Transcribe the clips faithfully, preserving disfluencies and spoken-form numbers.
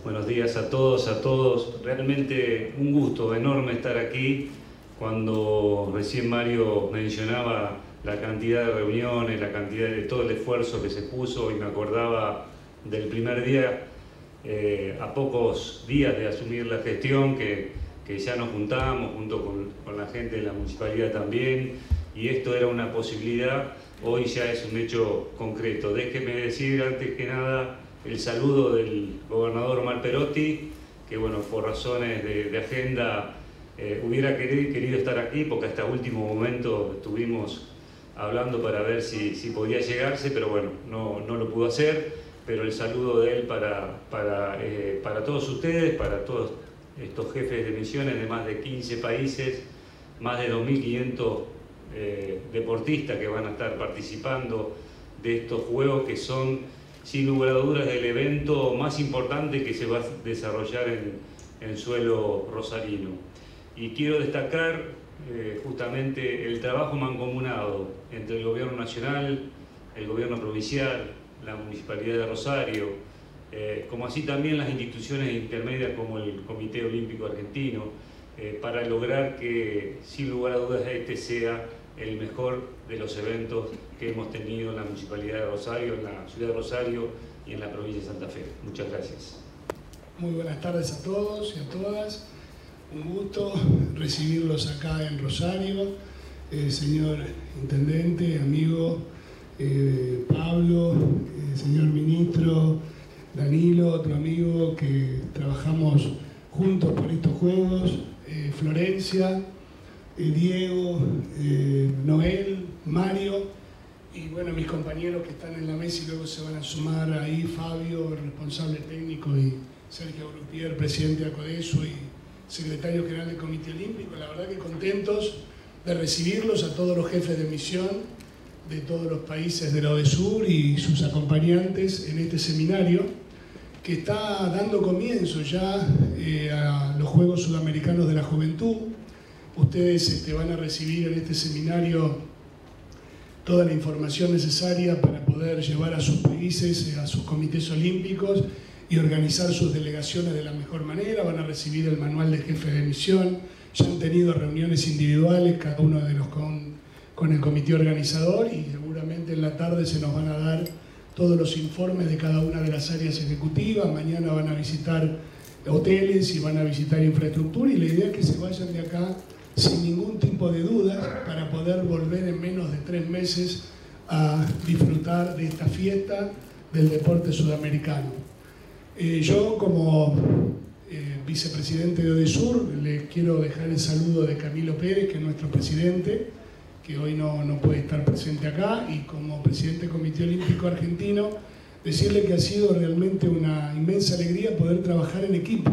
Buenos días a todos, a todos. Realmente un gusto enorme estar aquí. Cuando recién Mario mencionaba la cantidad de reuniones, la cantidad de todo el esfuerzo que se puso, y me acordaba del primer día, eh, a pocos días de asumir la gestión, que, que ya nos juntamos junto con, con la gente de la municipalidad también, y esto era una posibilidad. Hoy ya es un hecho concreto. Déjeme decir antes que nada el saludo del gobernador Omar Perotti, que bueno, por razones de, de agenda eh, hubiera querido, querido estar aquí, porque hasta último momento estuvimos hablando para ver si, si podía llegarse, pero bueno, no, no lo pudo hacer. Pero el saludo de él para, para, eh, para todos ustedes, para todos estos jefes de misiones de más de quince países, más de dos mil quinientos eh, deportistas que van a estar participando de estos Juegos, que son sin lugar a dudas el evento más importante que se va a desarrollar en, en suelo rosarino. Y quiero destacar eh, justamente el trabajo mancomunado entre el gobierno nacional, el gobierno provincial, la Municipalidad de Rosario, eh, como así también las instituciones intermedias como el Comité Olímpico Argentino, eh, para lograr que sin lugar a dudas este sea el mejor de los eventos que hemos tenido en la Municipalidad de Rosario, en la ciudad de Rosario y en la provincia de Santa Fe. Muchas gracias. Muy buenas tardes a todos y a todas. Un gusto recibirlos acá en Rosario. Eh, señor Intendente, amigo eh, Pablo, eh, señor Ministro Danilo, otro amigo que trabajamos juntos por estos Juegos, eh, Florencia, Eh, Diego, eh, Noel, Mario y bueno, mis compañeros que están en la mesa y luego se van a sumar ahí, Fabio, el responsable técnico, y Sergio Grupier, presidente de ACODESO y secretario general del Comité Olímpico. La verdad que contentos de recibirlos a todos los jefes de misión de todos los países de la ODESUR y sus acompañantes en este seminario que está dando comienzo ya eh, a los Juegos Sudamericanos de la Juventud. Ustedes este, van a recibir en este seminario toda la información necesaria para poder llevar a sus países, a sus comités olímpicos y organizar sus delegaciones de la mejor manera. Van a recibir el manual de jefe de misión. Ya han tenido reuniones individuales, cada uno de los con, con el comité organizador, y seguramente en la tarde se nos van a dar todos los informes de cada una de las áreas ejecutivas. Mañana van a visitar hoteles y van a visitar infraestructura, y la idea es que se vayan de acá sin ningún tipo de duda para poder volver en menos de tres meses a disfrutar de esta fiesta del deporte sudamericano. Eh, yo como eh, vicepresidente de ODESUR le quiero dejar el saludo de Camilo Pérez, que es nuestro presidente, que hoy no, no puede estar presente acá, y como presidente del Comité Olímpico Argentino decirle que ha sido realmente una inmensa alegría poder trabajar en equipo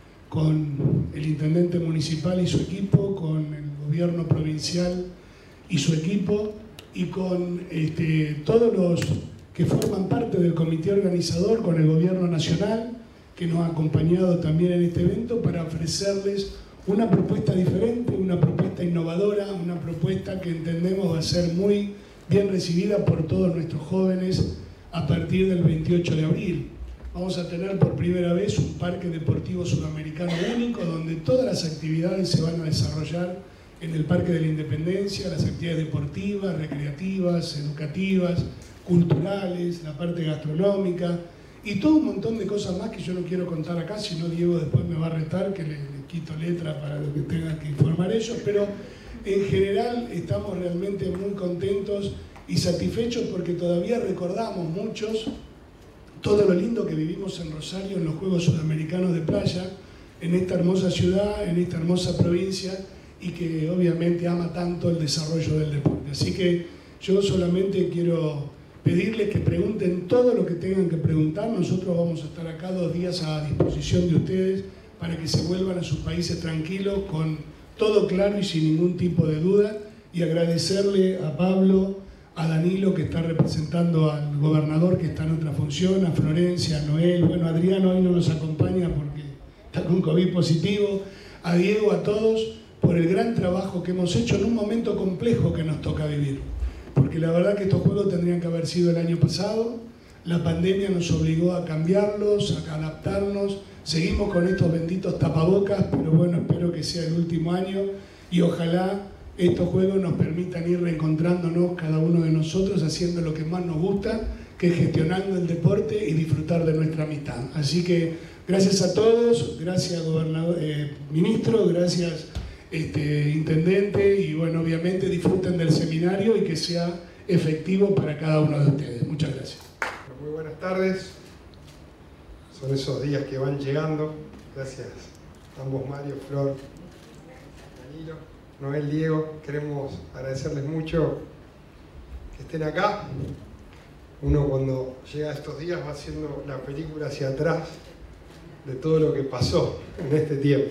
con el intendente municipal y su equipo, con el gobierno provincial y su equipo, y con este, todos los que forman parte del comité organizador, con el gobierno nacional, que nos ha acompañado también en este evento, para ofrecerles una propuesta diferente, una propuesta innovadora, una propuesta que entendemos va a ser muy bien recibida por todos nuestros jóvenes a partir del veintiocho de abril. Vamos a tener por primera vez un parque deportivo sudamericano único, donde todas las actividades se van a desarrollar en el Parque de la Independencia, las actividades deportivas, recreativas, educativas, culturales, la parte gastronómica y todo un montón de cosas más que yo no quiero contar acá, si no Diego después me va a retar, que le, le quito letra para lo que tengan que informar ellos, pero en general estamos realmente muy contentos y satisfechos porque todavía recordamos muchos todo lo lindo que vivimos en Rosario en los Juegos Sudamericanos de Playa, en esta hermosa ciudad, en esta hermosa provincia, y que obviamente ama tanto el desarrollo del deporte. Así que yo solamente quiero pedirles que pregunten todo lo que tengan que preguntar. Nosotros vamos a estar acá dos días a disposición de ustedes para que se vuelvan a sus países tranquilos, con todo claro y sin ningún tipo de duda, y agradecerle a Pablo, a Danilo, que está representando al gobernador, que está en otra función, a Florencia, a Noel, bueno, Adriano hoy no nos acompaña porque está con COVID positivo, a Diego, a todos, por el gran trabajo que hemos hecho en un momento complejo que nos toca vivir. Porque la verdad que estos Juegos tendrían que haber sido el año pasado, La pandemia nos obligó a cambiarlos, a adaptarnos. Seguimos con estos benditos tapabocas, pero bueno, espero que sea el último año y ojalá estos juegos nos permitan ir reencontrándonos cada uno de nosotros, haciendo lo que más nos gusta, que es gestionando el deporte y disfrutar de nuestra amistad. Así que gracias a todos, gracias gobernador, eh, ministro, gracias este, intendente, y bueno, obviamente disfruten del seminario y que sea efectivo para cada uno de ustedes. Muchas gracias. Muy buenas tardes. Son esos días que van llegando. Gracias a ambos, Mario, Flor, Danilo, Noel, Diego. Queremos agradecerles mucho que estén acá. Uno cuando llega a estos días va haciendo la película hacia atrás de todo lo que pasó en este tiempo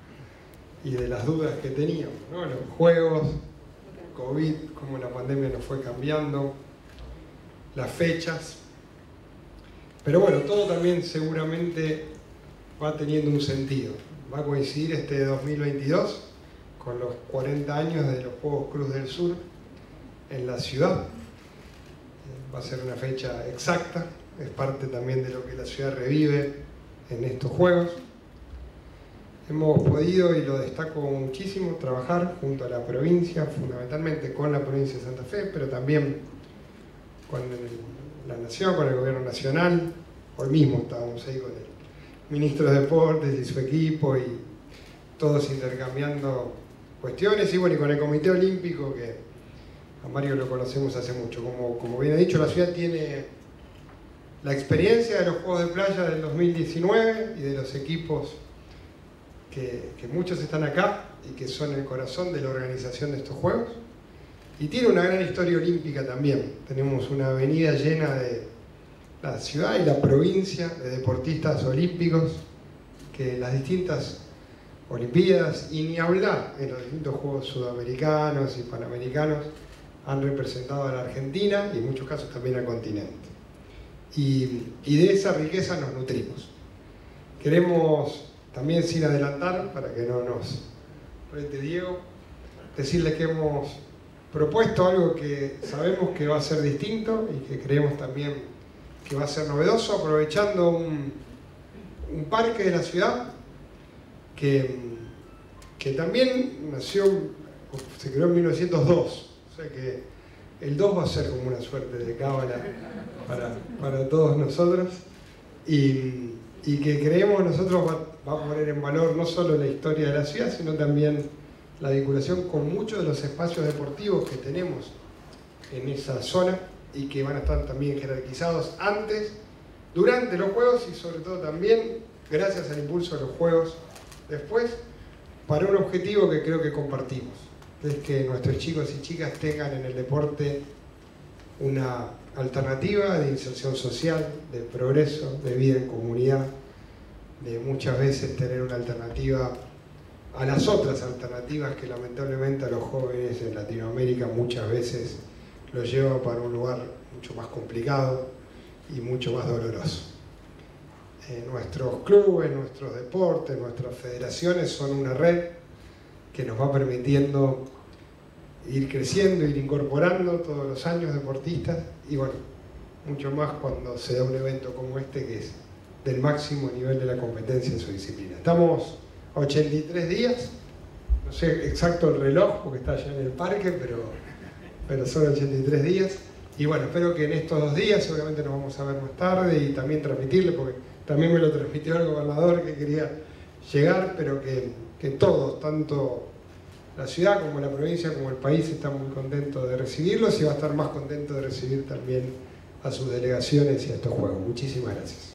y de las dudas que teníamos, ¿no? Los juegos, COVID, cómo la pandemia nos fue cambiando, las fechas. Pero bueno, todo también seguramente va teniendo un sentido. Va a coincidir este dos mil veintidós con los cuarenta años de los Juegos Cruz del Sur en la ciudad. Va a ser una fecha exacta, es parte también de lo que la ciudad revive en estos Juegos. Hemos podido, y lo destaco muchísimo, trabajar junto a la provincia, fundamentalmente con la provincia de Santa Fe, pero también con el, la Nación, con el Gobierno Nacional. Hoy mismo estábamos ahí con el Ministro de Deportes y su equipo, y todos intercambiando cuestiones, y bueno, y con el Comité Olímpico, que a Mario lo conocemos hace mucho. Como, como bien he dicho, la ciudad tiene la experiencia de los Juegos de Playa del dos mil diecinueve y de los equipos que, que muchos están acá y que son el corazón de la organización de estos Juegos. Y tiene una gran historia olímpica también. Tenemos una avenida llena de la ciudad y la provincia de deportistas olímpicos que las distintas Olimpiadas, y ni hablar en los distintos Juegos Sudamericanos y Panamericanos, han representado a la Argentina y en muchos casos también al continente. Y, y de esa riqueza nos nutrimos. Queremos también, sin adelantar, para que no nos rete Diego, decirles que hemos propuesto algo que sabemos que va a ser distinto y que creemos también que va a ser novedoso, aprovechando un, un parque de la ciudad que, que también nació, se creó en mil novecientos dos. O sea que el dos va a ser como una suerte de cábala para, para todos nosotros, y, y que creemos nosotros va, va a poner en valor no solo la historia de la ciudad, sino también la vinculación con muchos de los espacios deportivos que tenemos en esa zona y que van a estar también jerarquizados antes, durante los Juegos y sobre todo también, gracias al impulso de los Juegos, después, para un objetivo que creo que compartimos. Es que nuestros chicos y chicas tengan en el deporte una alternativa de inserción social, de progreso, de vida en comunidad, de muchas veces tener una alternativa a las otras alternativas que lamentablemente a los jóvenes en Latinoamérica muchas veces los llevan para un lugar mucho más complicado y mucho más doloroso. Eh, nuestros clubes, nuestros deportes, nuestras federaciones son una red que nos va permitiendo ir creciendo, ir incorporando todos los años deportistas, y bueno, mucho más cuando se da un evento como este que es del máximo nivel de la competencia en su disciplina. Estamos a ochenta y tres días, no sé exacto el reloj porque está allá en el parque, pero, pero son ochenta y tres días, y bueno, espero que en estos dos días, seguramente nos vamos a ver más tarde y también transmitirle, porque también me lo transmitió el gobernador que quería llegar, pero que, que todos, tanto la ciudad como la provincia como el país, están muy contentos de recibirlos, y va a estar más contento de recibir también a sus delegaciones y a estos Juegos. Muchísimas gracias.